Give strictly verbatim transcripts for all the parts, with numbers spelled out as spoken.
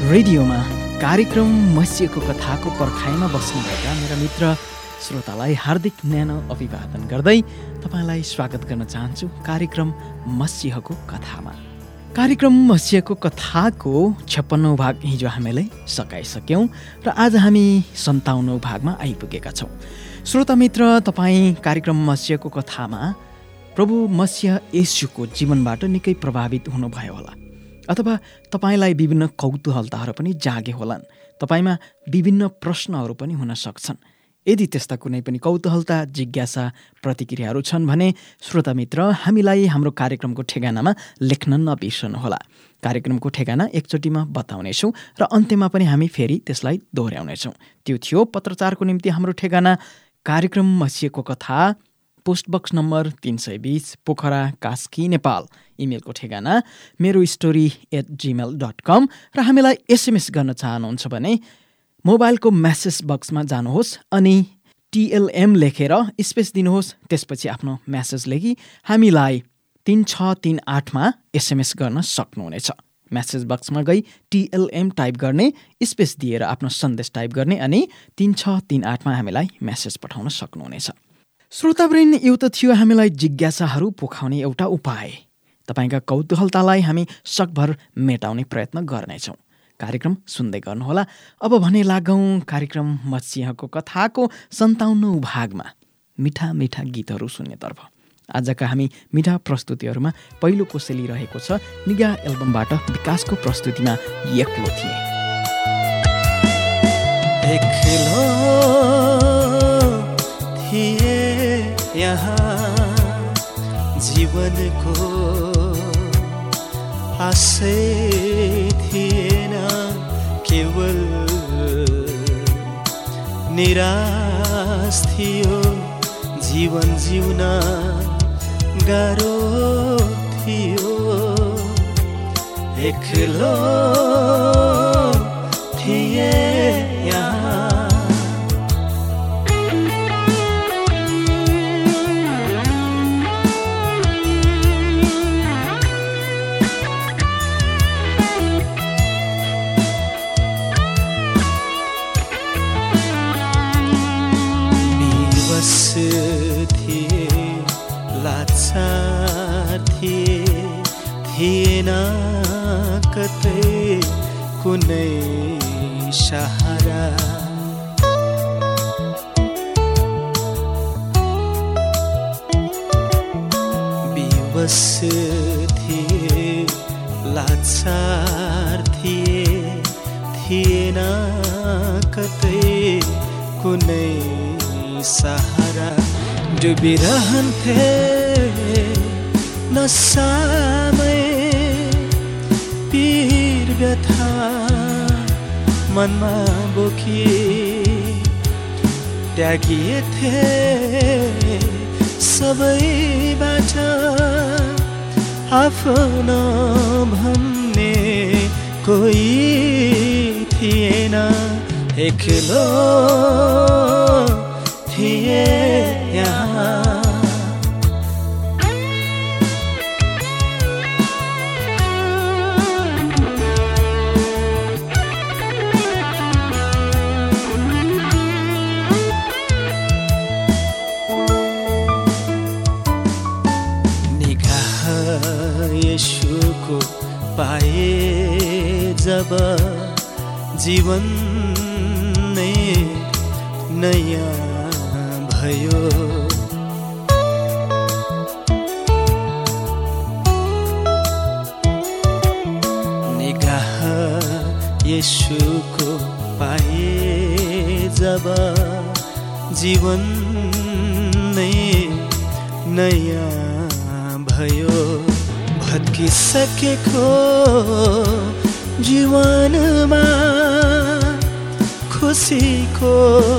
रेडियोमा कार्यक्रम मसिएको कथाको पर्खाइमा बस्नुभएका मेरा मित्र श्रोतालाई हार्दिक न्यानो अभिवादन गर्दै तपाईँलाई स्वागत गर्न चाहन्छु कार्यक्रम मसिएको कथामा। कार्यक्रम मसिएको कथाको छप्पन्नौ भाग हिजो हामीले सकाइसक्यौँ र आज हामी सन्ताउन्नौ भागमा आइपुगेका छौँ। श्रोता मित्र, तपाईँ कार्यक्रम मसिएको कथामा प्रभु मसीह येशूको जीवनबाट निकै प्रभावित हुनुभयो होला, अथवा तपाईँलाई विभिन्न कौतूहलताहरू पनि जागे होलान्। तपाईँमा विभिन्न प्रश्नहरू पनि हुन सक्छन्। यदि त्यस्ता कुनै पनि कौतूहलता, जिज्ञासा, प्रतिक्रियाहरू छन् भने श्रोता मित्र, हामीलाई हाम्रो कार्यक्रमको ठेगानामा लेख्न नबिर्सनुहोला। कार्यक्रमको ठेगाना एकचोटिमा बताउनेछौँ र अन्त्यमा पनि हामी फेरि त्यसलाई दोहोऱ्याउनेछौँ। त्यो थियो पत्रचारको निम्ति हाम्रो ठेगाना कार्यक्रम मसिएको कथा, पोस्ट बक्स नम्बर तीन सय बिस, पोखरा, कास्की, नेपाल। इमेलको ठेगाना मेरो story at Gmail dot com र हामीलाई एसएमएस गर्न चाहनुहुन्छ भने मोबाइलको म्यासेज बक्समा जानुहोस् अनि टिएलएम लेखेर स्पेस दिनुहोस्। त्यसपछि आफ्नो म्यासेज लेखी हामीलाई तिन छ तिन आठमा एसएमएस गर्न सक्नुहुनेछ। म्यासेज बक्समा गई टिएलएम टाइप गर्ने, स्पेस दिएर आफ्नो सन्देश टाइप गर्ने अनि तिन छ तिन आठमा हामीलाई म्यासेज पठाउन सक्नुहुनेछ। श्रोतावृन्द, यो त थियो हामीलाई जिज्ञासाहरू पोखाउने एउटा उपाय। तपाईँका कौतूहलतालाई हामी सकभर मेटाउने प्रयत्न गर्नेछौँ। कार्यक्रम सुन्दै गर्नुहोला। अब भने लागौँ कार्यक्रम मसिहको कथाको सन्ताउन्नौ भागमा मिठा मिठा गीतहरू सुन्नेतर्फ। आजका हामी मिठा प्रस्तुतिहरूमा पहिलो कोसेली रहेको छ निगाह एल्बमबाट विकासको प्रस्तुतिमा एक्लो थिए। एक्लो थिए यहाँ जीवनको आशै थिएन, केवल निराश थियो। जीवन जिउन गाह्रो थियो। एक्लो थिए यहाँ थिए, लाचार थिए, थिएन कतै कुनै सहारा। विवश थिए, लाचार थिए, थिएन कतै कुनै सहारा। डुबिरहन्थे नसामै, पीर व्यथा मनमा बोकी। त्यागिएथे सबैबाट, आफ्नो भन्ने कोही थिएन। एक्लो थिए यहाँ निगाह येशूको पाए जब, जीवन नै नयाँ भयो। निगाह येशूको पाए जब, जीवन नै नयाँ भयो। भत्किसकेको जीवनमा खुसीको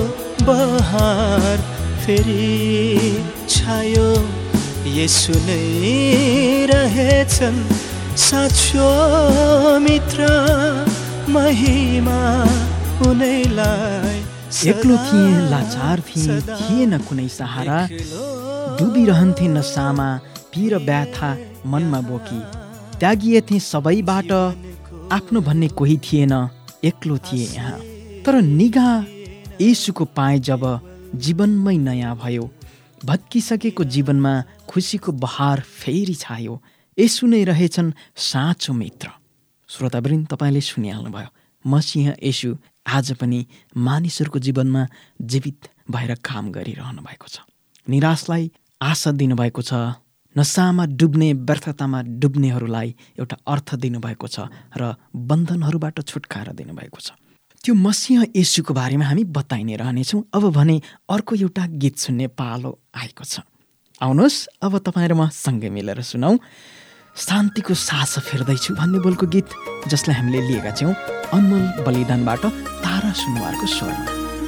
बहार फेरि छायो। येशू नै रहेछन् साँचो मित्र, महिमा उनैलाई। एक्लो थिए, लाचार थिए, थिएन कुनै सहारा। डुबिरहन्थे नसामा, पीर व्यथा मनमा बोकी। त्यागिएथे सबैबाट, आफ्नो भन्ने कोही थिएन। एक्लो थिए यहाँ। तर निगाह येशूको पाएँ जब जीवनमै नयाँ भयो, भत्किसकेको जीवनमा खुसीको बहार फेरि छायो। येशू नै रहेछन् साँचो मित्र। श्रोतावृन्द, तपाईँले सुनिहाल्नुभयो, मसीह येशू आज पनि मानिसहरूको जीवनमा जीवित भएर काम गरिरहनु भएको छ। निराशलाई आशा दिनुभएको छ, नशामा डुब्ने व्यर्थतामा डुब्नेहरूलाई एउटा अर्थ दिनुभएको छ र बन्धनहरूबाट छुटकारा दिनुभएको छ। त्यो मसीह येशूको बारेमा हामी बताइ नै रहनेछौँ। अब भने अर्को एउटा गीत सुन्ने पालो आएको छ। आउनुहोस् अब तपाईँ र म सँगै मिलेर सुनौँ शान्तिको सास फेर्दैछु भन्ने बोलको गीत, जसलाई हामीले लिएका छौँ अनमोल बलिदानबाट तारा सुनवारको स्वरमा।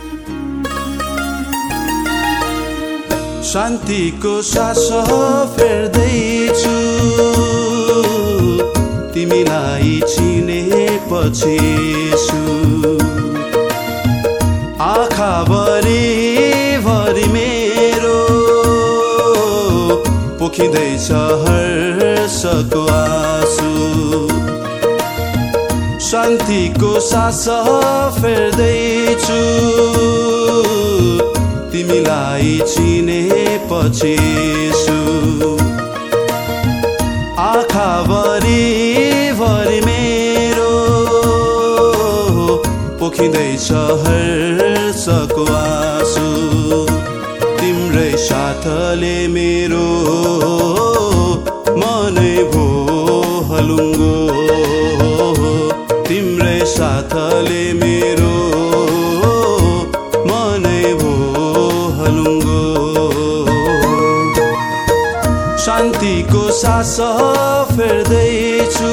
शान्तिको सास फेर्दैछु तिमीलाई चिनेपछि, आँखाभरि भरि मेरो पोखिँदैछ हर्षको आँसु। शान्तिको सास फेर्दैछु तिमीलाई चिनेपछि, आँखाभरि भरि मेरो पोखिँदैछ हर्षको आँसु। तिम्रै साथले मेरो मनै भो हलुङ्गो, तिम्रै साथले मेरो मनै भो हलुङ्गो। शान्तिको सास फेर्दैछु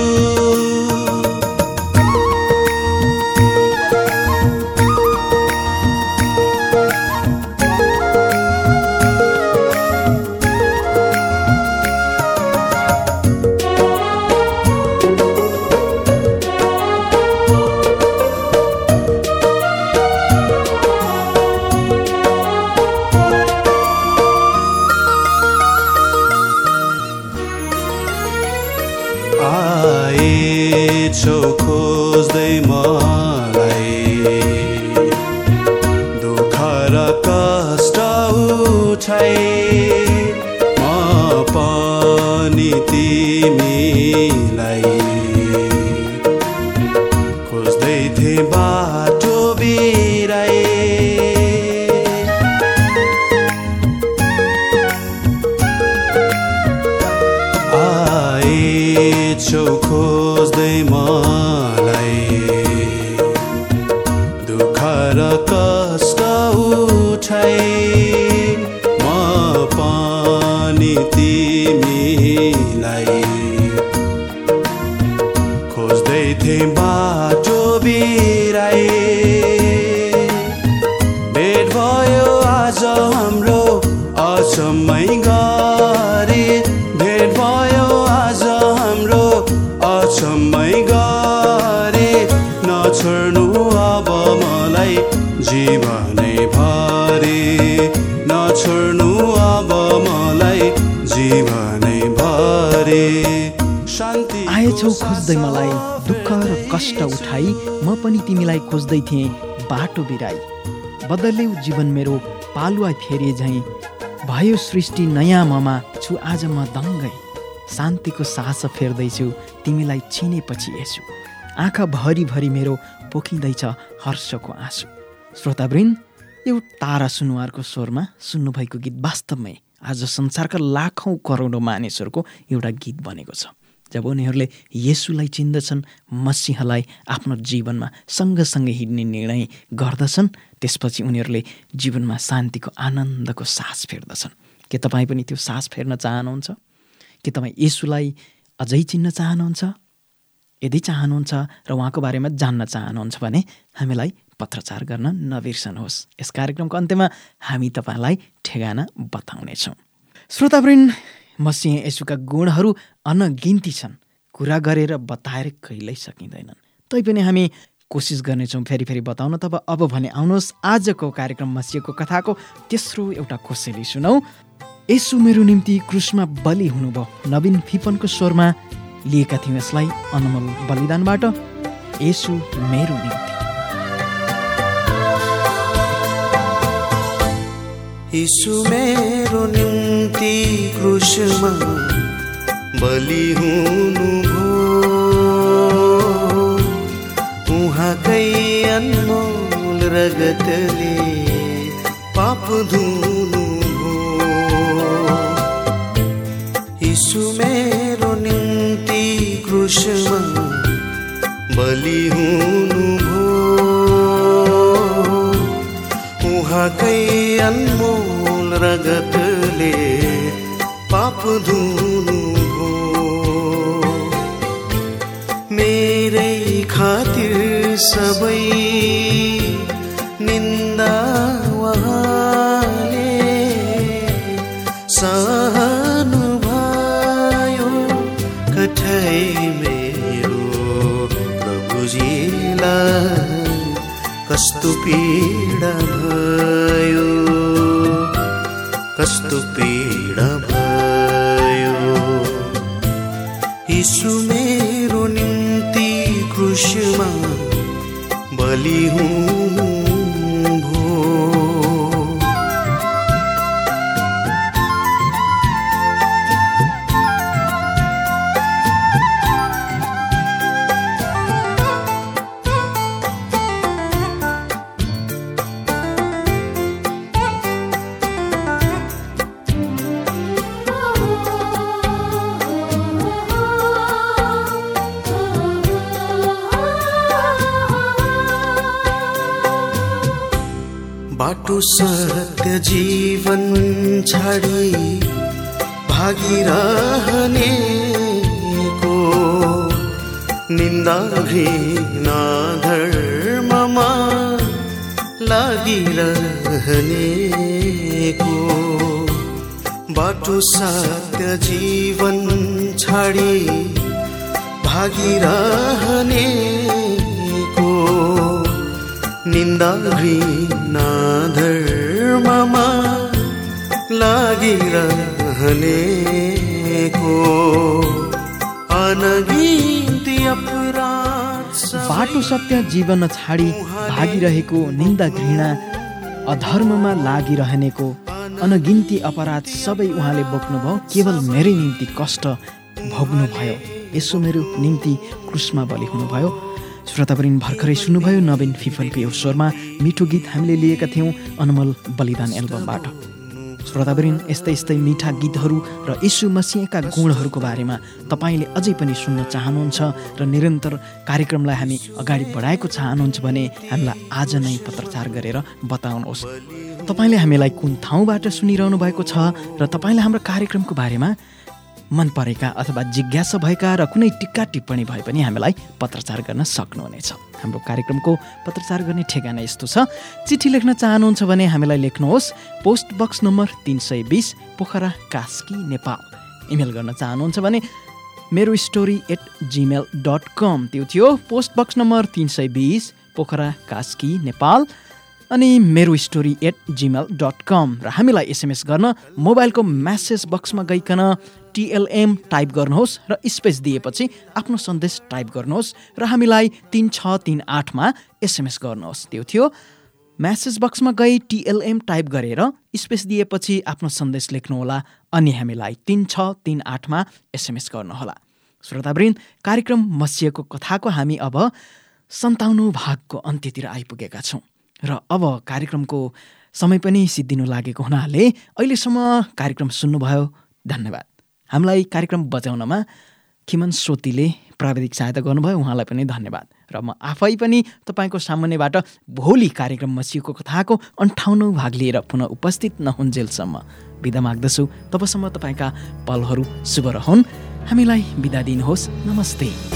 आएछौ खोज्दै मलाई, दुःख र कष्ट उठाई म पनि तिमीलाई खोज्दै थिएँ बाटो बिराई। आएछौ खोज्दै मलाई, दुःख र कष्ट उठाई म पनि तिमीलाई खोज्दै थिएँ बाटो बिराई। भेट भयो आज हाम्रो अचम्मै गरी, भेट भयो आज हाम्रो अचम्मै गरी। नछोड्नु अब मलाई जीवनै भरि, नछोड्नु अब मलाई जीवनै भरि। शान्ति आएछौ खोज्दै मलाई, दुःख र कष्ट उठाई म पनि तिमीलाई खोज्दै थिएँ बाटो बिराई। बदल्यौ जीवन मेरो पालुवा फेरि झैँ, भयो सृष्टि नयाँ ममा छु आज म दङ्गै। शान्तिको सास फेर्दैछु तिमीलाई चिनेपछि येशू, आँखा भरि भरि मेरो पोखिँदैछ हर्षको आँसु। श्रोतावृन्द, यो तारा सुनुवारको स्वरमा सुन्नुभएको गीत वास्तवमै आज संसारका लाखौँ करोडौँ मानिसहरूको एउटा गीत बनेको छ। जब उनीहरूले येशूलाई चिन्दछन्, मसीहलाई आफ्नो जीवनमा सँगसँगै हिँड्ने निर्णय गर्दछन्, त्यसपछि उनीहरूले जीवनमा शान्तिको आनन्दको सास फेर्दछन्। के तपाईँ पनि त्यो सास फेर्न चाहनुहुन्छ? के तपाईँ येशूलाई अझै चिन्न चाहनुहुन्छ? यदि चाहनुहुन्छ र उहाँको बारेमा जान्न चाहनुहुन्छ भने हामीलाई पत्रचार गर्न नबिर्सनुहोस्। यस कार्यक्रमको अन्त्यमा हामी तपाईँलाई ठेगाना बताउनेछौँ। श्रोतावृन्द, मसीह येशूका गुणहरू अनगिन्ती छन्, कुरा गरेर बताएर कहिल्यै सकिँदैनन्। तैपनि हामी कोसिस गर्नेछौँ फेरि फेरि बताउन। तब अब भने आउनुहोस् आजको कार्यक्रम मसीहको कथाको तेस्रो एउटा कोसेली सुनौ। येशू मेरो निम्ति क्रुसमा बलि हुनुभयो। नवीन फिपनको स्वरमा लिएका थियौँ यसलाई अनमोल बलिदानबाट। येशू मेरो निम्ति। यीशु मेरो निम्ति क्रुसमा बलि हुनुभो, उहाँकै अनमोल रगतले पाप धुनुभो। यीशु मेरो निम्ति क्रुसमा बलि हुनुभो, उहाँकै अनमोल रगतले पाप धुनुभो। मेरै खातिर सबै निन्दा उहाँले सहनुभयो, कठै मेरो प्रभुजीलाई कस्तो पीडा भयो, कस्तो पीडा भयो। यीशु मेरो निम्ति क्रुसमा बलि हुनुभो। बाटो सत्य जीवन छाडी भागिरहनेको, निन्दा घृणा धर्ममा लागिरहनेको। बाटो सत्य जीवन छाडी भागिरहनेको, निन्दा घृणा धर्ममा लागिरहनेको, अनगिन्ती अपराध। बाटो सत्य जीवन छाडी भागिरहेको, निन्दा घृणा अधर्ममा लागिरहनेको, अनगिन्ती अपराध सबै उहाँले बोक्नुभयो, केवल मेरै निम्ति कष्ट भोग्नुभयो। यसो मेरो निम्ति क्रुसमा बलि हुनुभयो। श्रोतावृन्द, भर्खरै सुन्नुभयो नवीन फिफलको यो स्वरमा मिठो गीत हामीले लिएका थियौँ अनमोल बलिदान एल्बमबाट। श्रोतावृन्द, यस्तै यस्तै मिठा गीतहरू र यीशु मसीहका गुणहरूको बारेमा तपाईँले अझै पनि सुन्न चाहनुहुन्छ र निरन्तर कार्यक्रमलाई हामी अगाडि बढाएको चाहनुहुन्छ भने हामीलाई आज नै पत्रचार गरेर बताउनुहोस्। तपाईँले हामीलाई कुन ठाउँबाट सुनिरहनु भएको छ र तपाईँले हाम्रो कार्यक्रमको बारेमा मन परेका अथवा जिज्ञासा भएका र कुनै टिक्का टिप्पणी भए पनि हामीलाई पत्रचार गर्न सक्नुहुनेछ। हाम्रो कार्यक्रमको पत्रचार गर्ने ठेगाना यस्तो छ। चिठी लेख्न चाहनुहुन्छ भने हामीलाई लेख्नुहोस्। पोस्ट बक्स नम्बर तीन सय बिस पोखरा कास्की नेपाल। इमेल गर्न चाहनुहुन्छ भने मेरो story at Gmail dot com, त्यो थियो पोस्ट बक्स नम्बर तीन सय बिस पोखरा कास्की नेपाल अनि मेरो story at Gmail dot com. र हामीलाई एसएमएस गर्न मोबाइलको म्यासेज बक्समा गइकन टिएलएम टाइप गर्नुहोस् र स्पेस दिएपछि आफ्नो सन्देश टाइप गर्नुहोस् र हामीलाई तिन छ तिन आठमा एसएमएस गर्नुहोस्। त्यो थियो म्यासेज बक्समा गई टिएलएम टाइप गरेर स्पेस दिएपछि आफ्नो सन्देश लेख्नुहोला अनि हामीलाई तिन छ तिन आठमा एसएमएस गर्नुहोला। श्रोतावृन्द, कार्यक्रम मसिएको कथाको हामी अब सन्ताउन्नौ भागको अन्त्यतिर आइपुगेका छौँ र अब कार्यक्रमको समय पनि सिद्धिनु लागेको हुनाले अहिलेसम्म कार्यक्रम सुन्नुभयो, धन्यवाद। हामीलाई कार्यक्रम बचाउनमा खिमन श्रोतीले प्राविधिक सहायता गर्नुभयो, उहाँलाई पनि धन्यवाद। र म आफै पनि तपाईँको सामुन्नेबाट भोलि कार्यक्रम मसिएको कथाको अन्ठाउन्नौ भाग लिएर पुनः उपस्थित नहुन्जेलसम्म बिदा माग्दछु। तबसम्म तपाईँका पलहरू शुभ रहन्। हामीलाई बिदा दिनुहोस्। नमस्ते।